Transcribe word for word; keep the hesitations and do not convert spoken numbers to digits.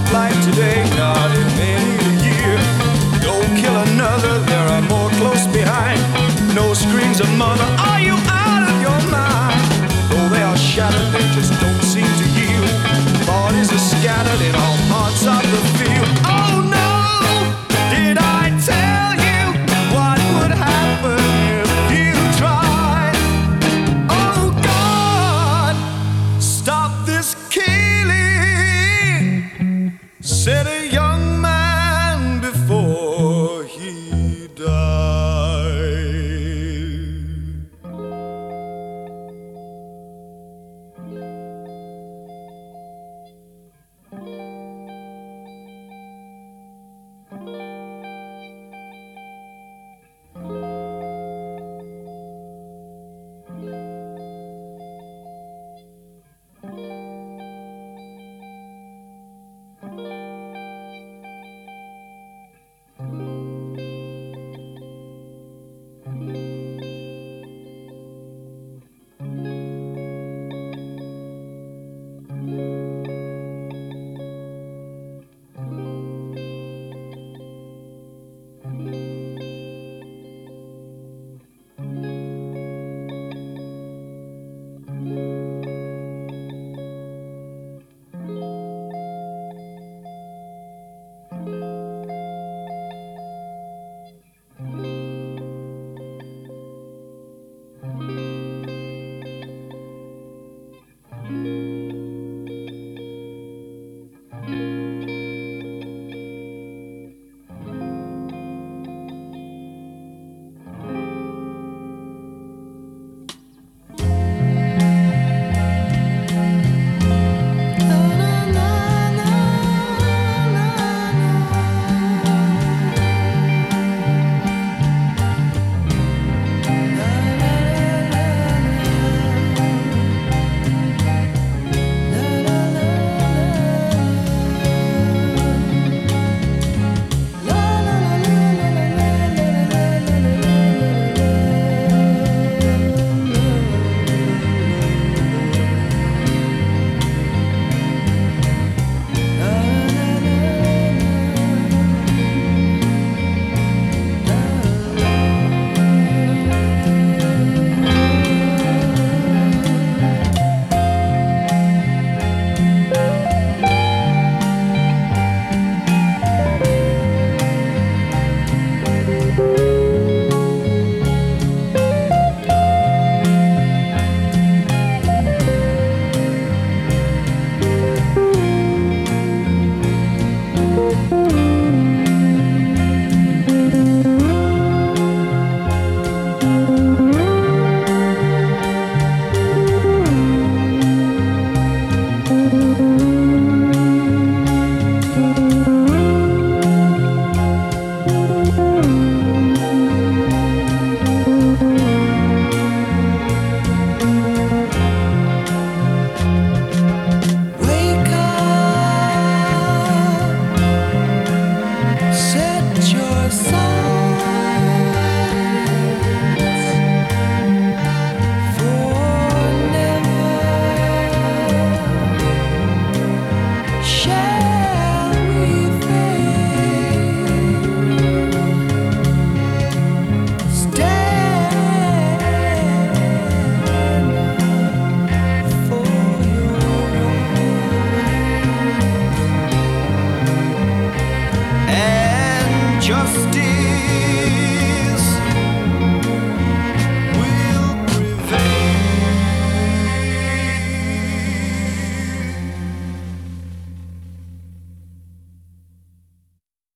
of life today, not in many a year. Don't kill another, there are more close behind. No screams of mother, are you out of your mind? Though they are shattered, they just don't seem to yield. Bodies are scattered in all parts of the field. Oh no, did I tell you what would happen if you tried? Oh God, stop this killing, said a young man before he died. Justice